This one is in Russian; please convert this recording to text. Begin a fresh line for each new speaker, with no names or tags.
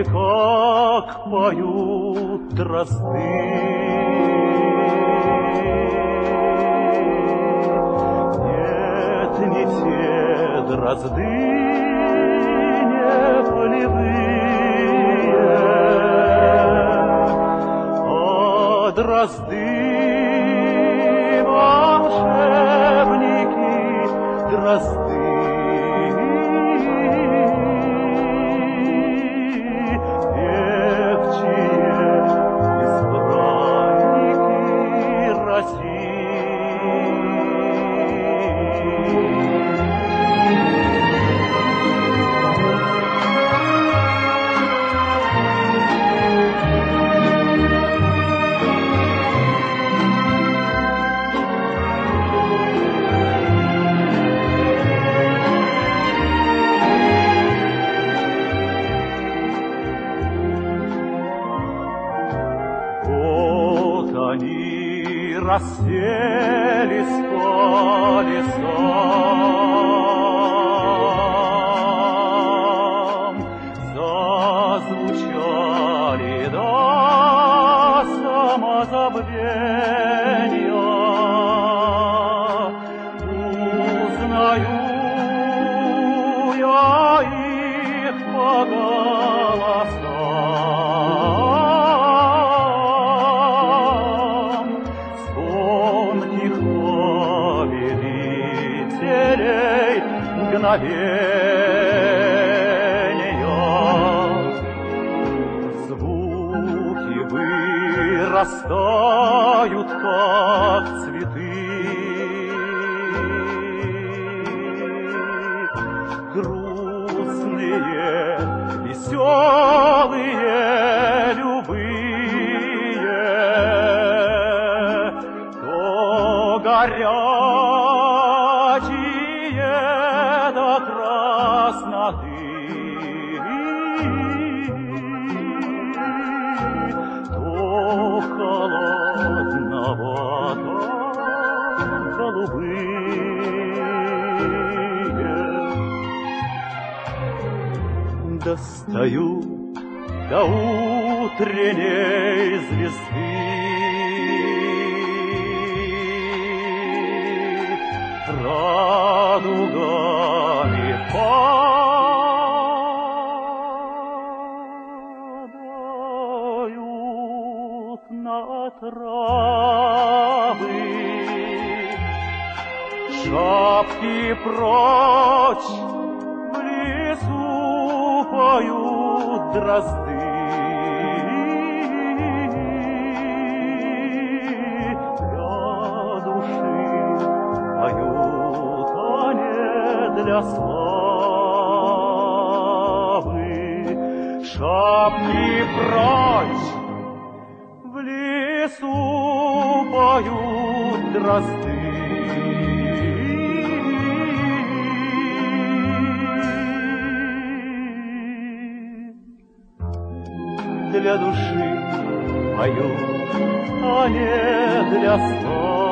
как поют дрозды. Нет, не те дрозды, не полевые, а дрозды волшебники, дрозды. Они расселись по лесам, зазвучали до самозабвения. Узнаю я их по голосам. Мгновения, звуки вырастают, как цветы, грустные, веселые, любые, то горячие до красноты, то холодновато голубые. Достаю до утренней звезды, радугами падают на травы, шапки прочь в лесу поют дрозды. Для славы шапки прочь в лесу поют дрозды. Для души поют, а не для славы.